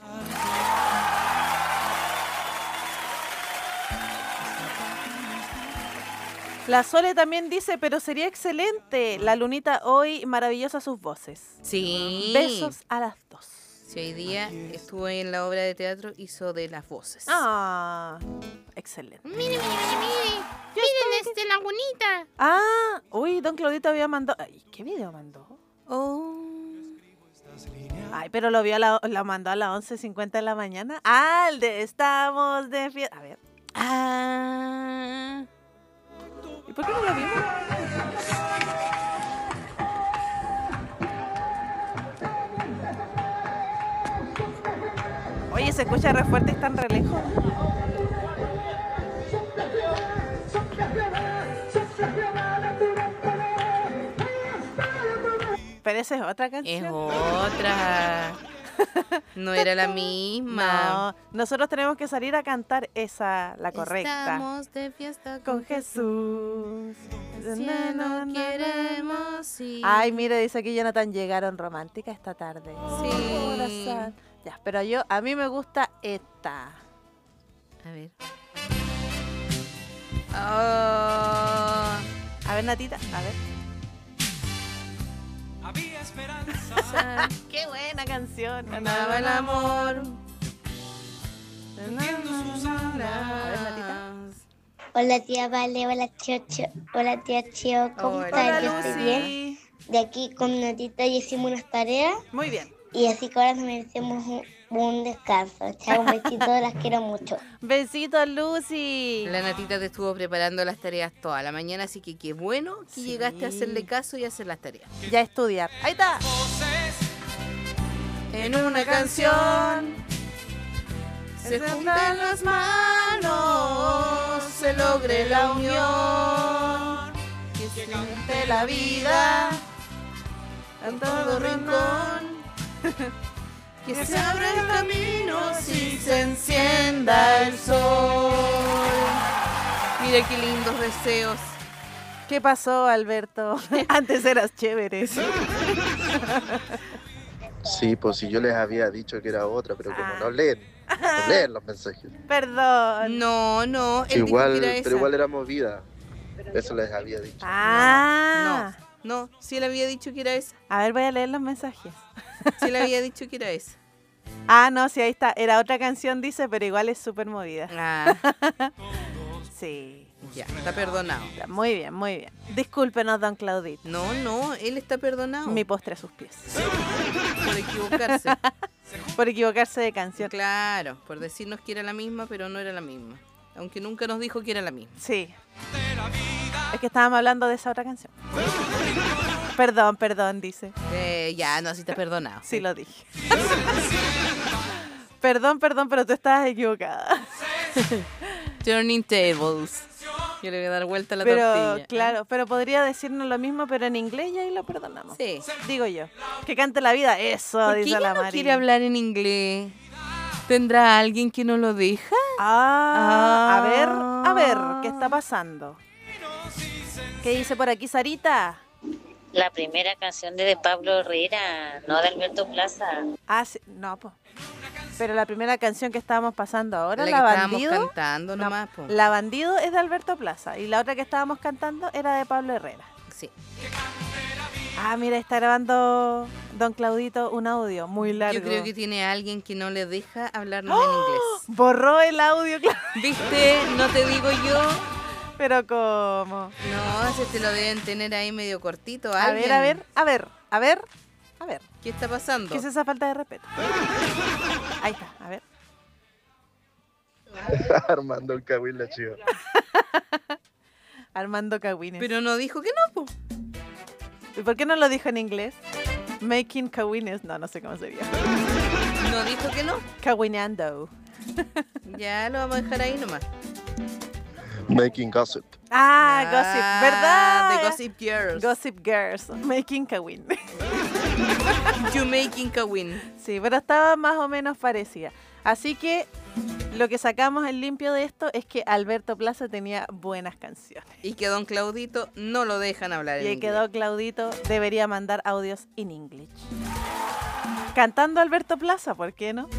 La Sole también dice, pero sería excelente. La Lunita hoy, maravillosa sus voces. Sí. Besos a las dos. Si hoy día estuvo en la obra de teatro, hizo de las voces. Ah, excelente. Mire. Miren lagunita. Uy, don Claudito había mandado... Ay, ¿qué video mandó? Ay, pero lo vio, la mandó a las 11:50 de la mañana. Ah, el de estamos de fiesta. A ver. Ah. ¿Y por qué no lo vimos? Oye, se escucha re fuerte y están re lejos. Pero esa es otra canción. Es otra. No era la misma. No, nosotros tenemos que salir a cantar esa, la correcta. Estamos de fiesta con Jesús. No queremos ir. Ay, mire, dice aquí Jonathan, llegaron románticas esta tarde. Sí. Corazón. Ya, pero a mí me gusta esta. A ver. A ver, Natita, a ver. Había esperanza. Qué buena canción. Ganaba el amor. A ver, Natita. Hola tía Vale, hola Chocho, hola tía Chio, ¿cómo están? Yo estoy bien. De aquí con Natita y hicimos unas tareas. Muy bien. Y así que ahora nos merecemos un descanso. Chao, un besito, las quiero mucho. Besitos, Lucy. La Natita te estuvo preparando las tareas toda la mañana, así que qué bueno que llegaste a hacerle caso y a hacer las tareas. Ya estudiar. Ahí está. En una canción se juntan las manos, se logre la unión, que siente la vida en todo rincón, que se abra el camino si se encienda el sol. Mira qué lindos deseos. ¿Qué pasó, Alberto? Antes eras chévere. Sí, pues si yo les había dicho que era otra, pero como no leen los mensajes. Perdón. No, él Igual, dijo que era esa. pero igual era movida. Eso les había dicho. No, sí él había dicho que era esa. A ver, voy a leer los mensajes. Sí él había dicho que era esa. Ah, no, sí, ahí está. Era otra canción, dice, pero igual es súper movida. Ah. Sí. Ya, está perdonado. Muy bien, muy bien. Discúlpenos, don Claudito. No, él está perdonado. Mi postre a sus pies. Por equivocarse. Por equivocarse de canción. Claro, por decirnos que era la misma, pero no era la misma. Aunque nunca nos dijo que era la misma. Sí. Es que estábamos hablando de esa otra canción. Perdón, dice. Ya, no, sí está perdonado. Sí lo dije. Perdón, pero tú estabas equivocada. Turning tables. Yo le voy a dar vuelta a la tortilla. Claro, pero podría decirnos lo mismo, pero en inglés y ahí lo perdonamos. Sí. Digo yo. Que cante la vida. Eso, ¿Por dice qué la ella no Mari. quiere hablar en inglés? ¿Tendrá alguien que no lo deja? A ver, ¿qué está pasando? ¿Qué dice por aquí, Sarita? La primera canción de Pablo Herrera, no de Alberto Plaza. Ah, sí, no, pues. Pero la primera canción que estábamos pasando ahora, La La que Bandido. estábamos cantando nomás, po. La Bandido es de Alberto Plaza y la otra que estábamos cantando era de Pablo Herrera. Sí. Ah, mira, está grabando don Claudito un audio muy largo. Yo creo que tiene a alguien que no le deja hablarnos en inglés. Borró el audio, claro. ¿Viste? No te digo yo. Pero ¿cómo? No, ese te lo deben tener ahí medio cortito. A ver. ¿Qué está pasando? ¿Qué es esa falta de respeto? Ahí está, a ver. Armando el Cawin la chiva. Armando Cawines. Pero no dijo que no, po. ¿Y por qué no lo dijo en inglés? Making Cawines. No sé cómo sería. No dijo que no. Cawineando. Ya lo vamos a dejar ahí nomás. Making gossip. Gossip, ¿verdad? The Gossip Girls. Gossip Girls. Making Kawin. You making Kawin. Sí, pero estaba más o menos parecida. Así que lo que sacamos en limpio de esto es que Alberto Plaza tenía buenas canciones. Y que don Claudito no lo dejan hablar en Y inglés. que don Claudito debería mandar audios en inglés. Cantando Alberto Plaza, ¿por qué no?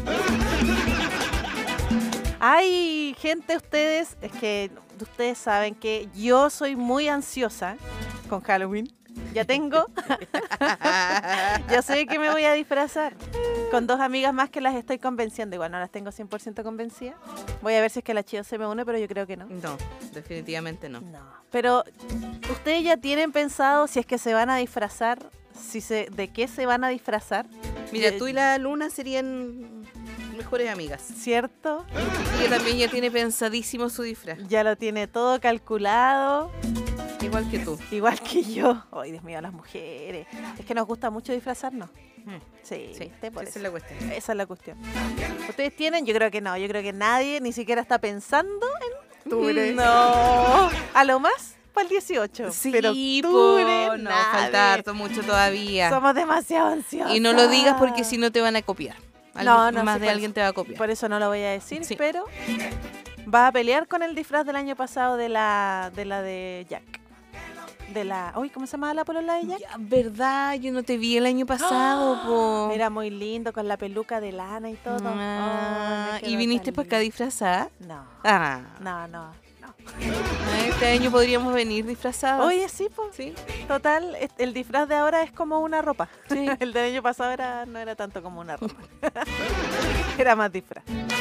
Ay, gente, ustedes saben que yo soy muy ansiosa con Halloween. Ya tengo. Ya sé que me voy a disfrazar. Con 2 amigas más que las estoy convenciendo. Igual no las tengo 100% convencidas. Voy a ver si es que la Chio se me une, pero yo creo que no. No, definitivamente no. Pero, ¿ustedes ya tienen pensado si es que se van a disfrazar? ¿De qué se van a disfrazar? Mira, tú y la Luna serían mejores amigas. ¿Cierto? Y ella también ya tiene pensadísimo su disfraz. Ya lo tiene todo calculado. Igual que tú. Igual que yo. Ay, Dios mío, las mujeres. Es que nos gusta mucho disfrazarnos. Sí, esa es la cuestión. Esa es la cuestión. ¿Ustedes tienen? Yo creo que no. Yo creo que nadie ni siquiera está pensando en octubre. No. A lo más para el 18. Sí, pero octubre, no, falta harto mucho todavía. Somos demasiado ansiosos. Y no lo digas porque si no te van a copiar. No, más sí, de alguien te va a copiar. Por eso no lo voy a decir, pero va a pelear con el disfraz del año pasado de la de Jack. Uy, ¿cómo se llamaba la polola de Jack? Ya, verdad, yo no te vi el año pasado, po. Era muy lindo, con la peluca de lana y todo. ¿Y viniste para acá disfrazada? No. No. Este año podríamos venir disfrazados. Oye, sí, pues. Sí. Total, el disfraz de ahora es como una ropa. Sí. El del año pasado no era tanto como una ropa. Era más disfraz.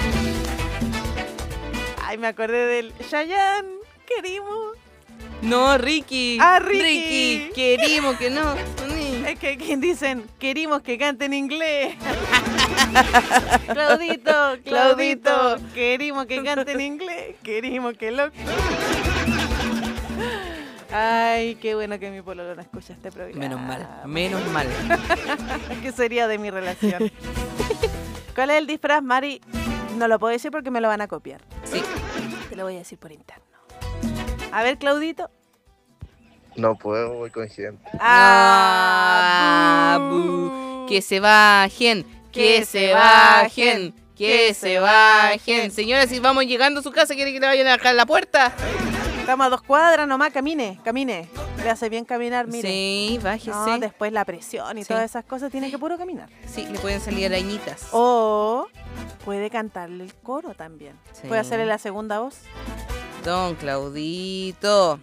Ay, me acordé del Chayanne. Querimos. No, Ricky. Ricky. Querimos que no. Es que dicen, querimos que cante en inglés. Claudito, querimos que cante en inglés. Querimos que lo... Ay, qué bueno que mi pololo no escucha este programa. Menos mal. ¿Qué sería de mi relación? ¿Cuál es el disfraz, Mari? No lo puedo decir porque me lo van a copiar. Sí. Te lo voy a decir por interno. A ver, Claudito. No puedo, voy con gente. Que se bajen. Que se bajen. Que se bajen. Señora, si vamos llegando a su casa, ¿quiere que le vayan a dejar la puerta? Estamos a 2 cuadras nomás, camine. Le hace bien caminar, mire. Sí, bájese. No, después la presión y todas esas cosas, tiene que puro caminar. Sí, le pueden salir arañitas. O puede cantarle el coro también. Sí. Puede hacerle la segunda voz. Don Claudito.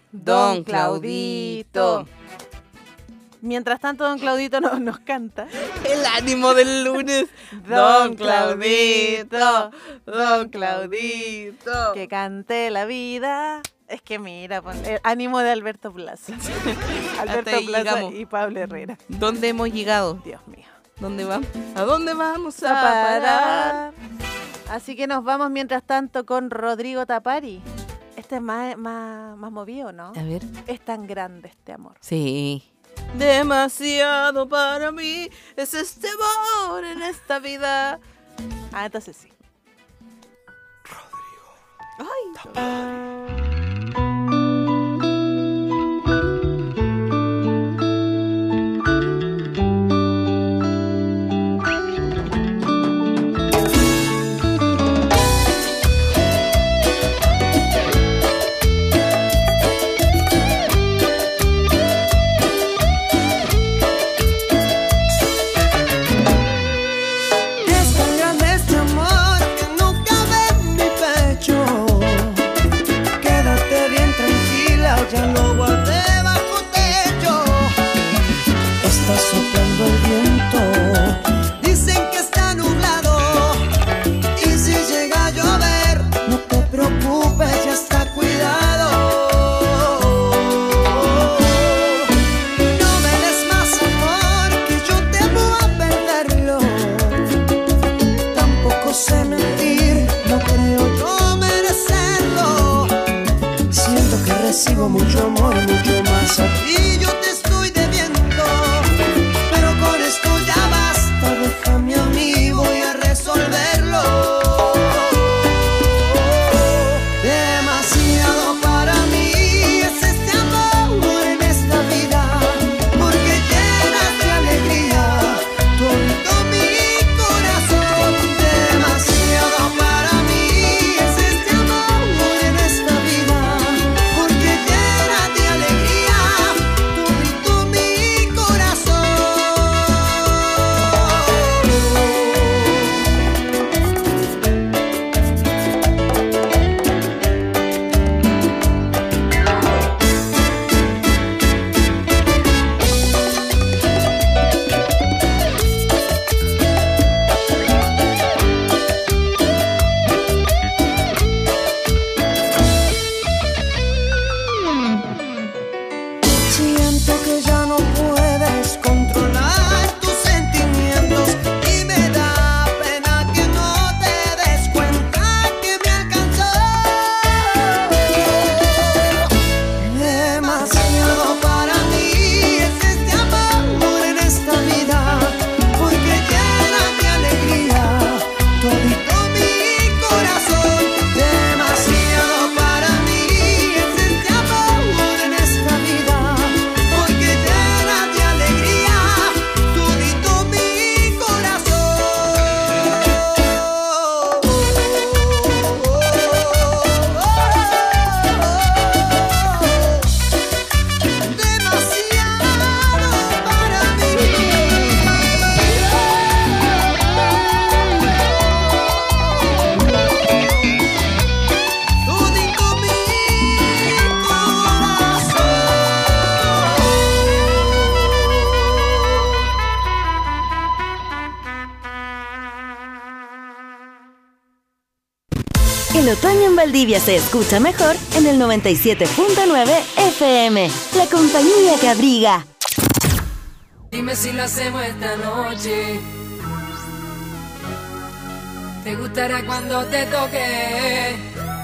Mientras tanto, don Claudito nos canta. El ánimo del lunes. Don Claudito. Que cante la vida. Es que mira, el ánimo de Alberto Plaza. Alberto Plaza y Pablo Herrera. ¿Dónde hemos llegado? Dios mío. ¿Dónde vamos? ¿A dónde vamos a parar? Así que nos vamos mientras tanto con Rodrigo Tapari. Este es más movido, ¿no? A ver. Es tan grande este amor. Sí. Demasiado para mí es este amor en esta vida. Entonces sí. Rodrigo. Ay. Ya lo guardé bajo techo. Está soplando el viento. Dicen que está nublado. Y si llega a llover, no te preocupes, ya está cuidado. No me des más amor, que yo temo a perderlo. Tampoco sé mentir, no creo yo merecerlo. Siento que recibo mucho amor, mucho más a ti yo te estoy debiendo. Pero con esto ya basta, déjame a mí, voy a resolverlo. Demasiado para mí es este amor en esta vida, porque llenas de alegría todo mi corazón. Demasiado para mí es este amor en esta vida, porque llena de alegría El otoño en Valdivia se escucha mejor en el 97.9 FM. La compañía que abriga. Dime si lo hacemos esta noche. ¿Te gustará cuando te toque?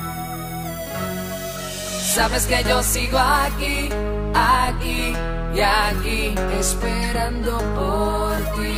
Sabes que yo sigo aquí, aquí y aquí, esperando por ti.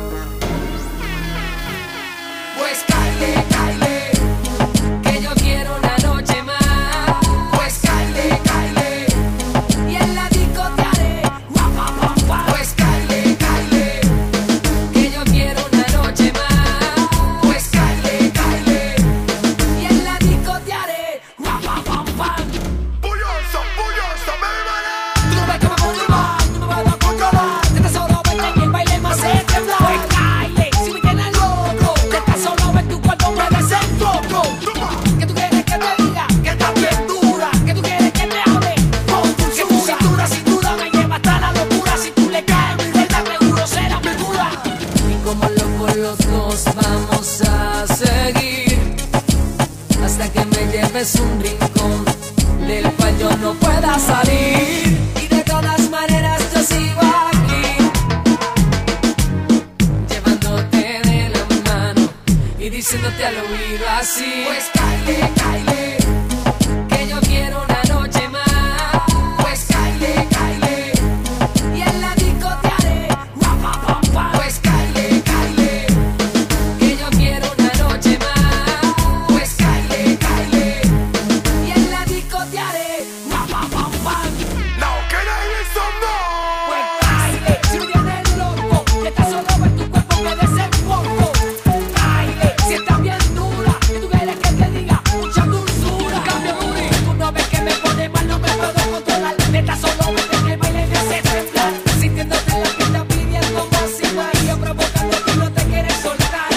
Pues cáele, cáele, que yo quiero una noche más. Pues cáele, cáele, y en la disco te haré guap, guap, guap, guap. Pues cáele, cáele, que yo quiero una noche más. Pues cáele, cáele, y en la disco te haré guap, guap, guap, guap. Bulloso, baby mala. Tú no ves que me pongo mal, tú me vas a controlar. Que te solo ven en el baile más se temblar. Pues cáele, si me tienes loco, que te solo ven tu cuerpo puede ser foco. Que tú quieres que te diga que estás bien dura, que tú quieres que te hable con dulzura. Que tu cintura sin duda me lleva hasta la locura. Si tú le caes mi vuelta seguro será mi cura. Y como locos los dos vamos a seguir hasta que me lleves un rincón del cual yo no pueda salir. Y de todas maneras yo sigo aquí, llevándote de la mano y diciéndote al oído así. Pues cáele, cáele, que yo quiero una noche más. Pues cáele, cáele, y en la disco te haré guap, guap, guap, guap. Pues cáele, cáele, que yo quiero una noche más. Pues cáele, cáele, y en la disco te haré guap, guap, guap, guap. Now can I hear some more? Pues cáele, si me tienes loco, que te solo ves tu cuerpo puede ser poco. Cáele, si estás bien dura, que tú quieres que te diga mucha dulzura. Cambio booty, tú no ves que me pone mal, no me puedo controlar. Neta solo vete en el baile me hace temblar. Sintiéndote la que estás pidiendo más y más, y yo provocando que no te quieres soltar.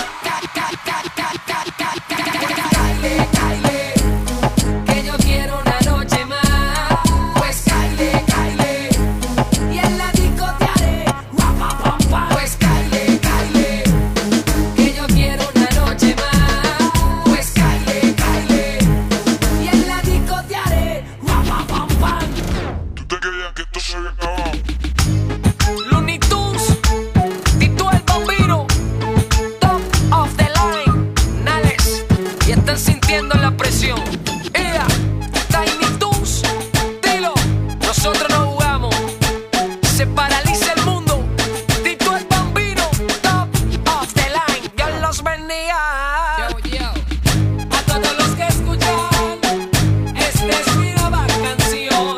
Cáele, cáele, que yo quiero una noche más. Pues cáele, cáele, y en la disco te haré guap, guap, guap, guap. Pues cáele, cáele, que yo quiero una noche más. Pues cáele, cáele, y en la disco te haré guap, guap, guap, guap. ¿Tú te creías que esto se había acabado? Looney Tunes, Tito el Bambino, Top of the Line, Nales, y están sintiendo la presión. Ea, Tiny Toons, dilo, nosotros no jugamos, se paraliza el mundo. Tito el Bambino, Top of the Line, Dios los bendiga. A todos los que escuchan, esta es mi nueva canción.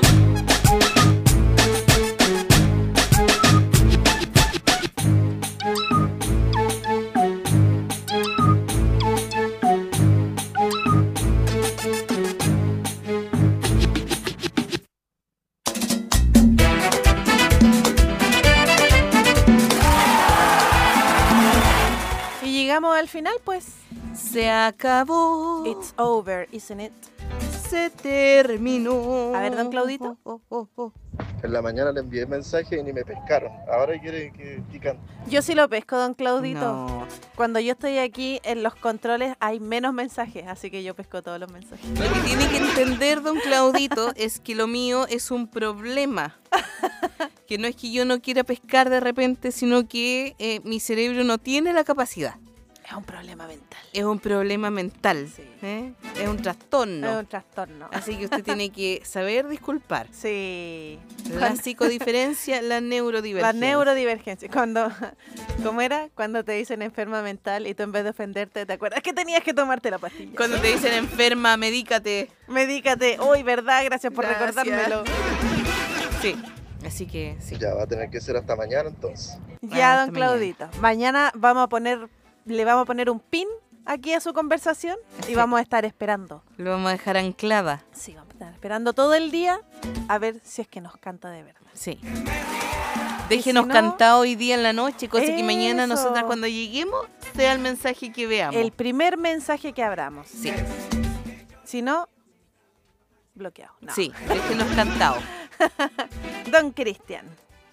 Y llegamos al final, pues. Se acabó. It's over, isn't it? Se terminó. A ver, don Claudito. En la mañana le envié mensaje y ni me pescaron. Ahora quiere que pican. Yo sí lo pesco, don Claudito. No. Cuando yo estoy aquí en los controles hay menos mensajes, así que yo pesco todos los mensajes. Lo que tiene que entender, don Claudito, es que lo mío es un problema. Que no es que yo no quiera pescar de repente, sino que mi cerebro no tiene la capacidad. Es un problema mental. Es un problema mental. Sí. Es un trastorno. Es un trastorno. Así que usted tiene que saber disculpar. Sí. La psicodiferencia, la neurodivergencia. La neurodivergencia. ¿Cómo era? Cuando te dicen enferma mental y tú en vez de ofenderte, ¿te acuerdas que tenías que tomarte la pastilla? Cuando te dicen enferma, medícate. Medícate. Uy, ¿verdad? Gracias por recordármelo. Sí. Así que sí. Ya va a tener que ser hasta mañana entonces. Ya, don Claudito. Mañana le vamos a poner un pin aquí a su conversación y vamos a estar esperando. Lo vamos a dejar anclada. Sí, vamos a estar esperando todo el día a ver si es que nos canta de verdad. Sí. Déjenos cantar hoy día en la noche, cosa que mañana nosotras cuando lleguemos sea el mensaje que veamos. El primer mensaje que abramos. Sí. Si no, bloqueado. No. Sí, déjenos cantado. Don Cristian.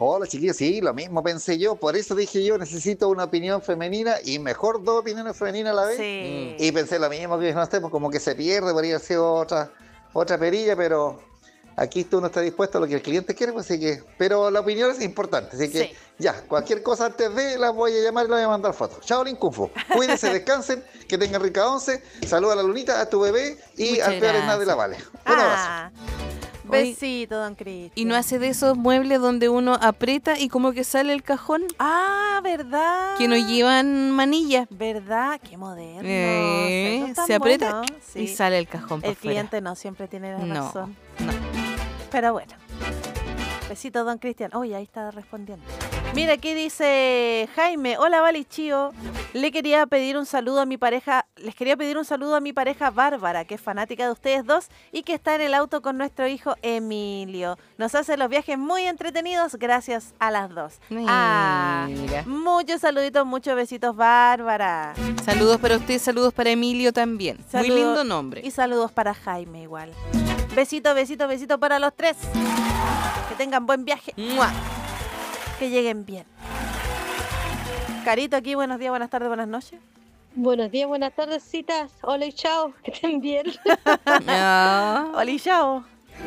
Hola chiquillos, sí, lo mismo pensé yo, por eso dije yo, necesito una opinión femenina y mejor 2 opiniones femeninas a la vez. Sí. Y pensé lo mismo que no sé, pues como que se pierde, podría ser otra perilla, pero aquí tú no estás dispuesto a lo que el cliente quiere, pues así que, pero la opinión es importante, así que ya, cualquier cosa antes de la voy a llamar y le voy a mandar fotos. Chao, Lin Kung Fu. Cuídense, descansen, que tengan rica once, saluda a la Lunita, a tu bebé y Muchas al peor es nada de la Vale. Un abrazo. Besito, don Cristian. ¿Y no hace de esos muebles donde uno aprieta y como que sale el cajón? Ah, ¿verdad? Que no llevan manilla. ¿Verdad? Qué moderno. Se aprieta bueno, y sale el cajón. El cliente no siempre tiene la razón. No. Pero bueno. Besito, don Cristian. Uy, ahí está respondiendo. Mira, aquí dice Jaime. Hola, Vali Chío. Les quería pedir un saludo a mi pareja Bárbara, que es fanática de ustedes dos y que está en el auto con nuestro hijo Emilio. Nos hace los viajes muy entretenidos gracias a las dos. Mira. Muchos saluditos, muchos besitos, Bárbara. Saludos para usted, saludos para Emilio también. Muy lindo nombre. Y saludos para Jaime igual. Besito, besito, besito para los tres. Que tengan buen viaje. ¡Mua! Que lleguen bien. Carito aquí, buenos días, buenas tardes, buenas noches. Buenos días, buenas tardes, citas. Hola y chao, que estén bien. Hola y chao.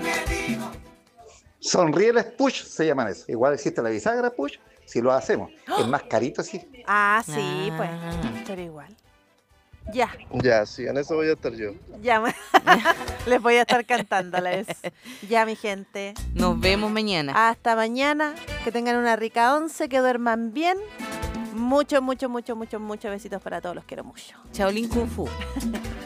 Sonrieles push se llaman eso. Igual existe la bisagra push, si lo hacemos. Es más carito así. Ah, sí, pues, pero igual. Ya. Ya, sí, en eso voy a estar yo. Ya, les voy a estar cantándoles. Ya, mi gente. Nos vemos mañana. Hasta mañana. Que tengan una rica once, que duerman bien. Muchos besitos para todos, los quiero mucho. Chao, Lin Kung Fu.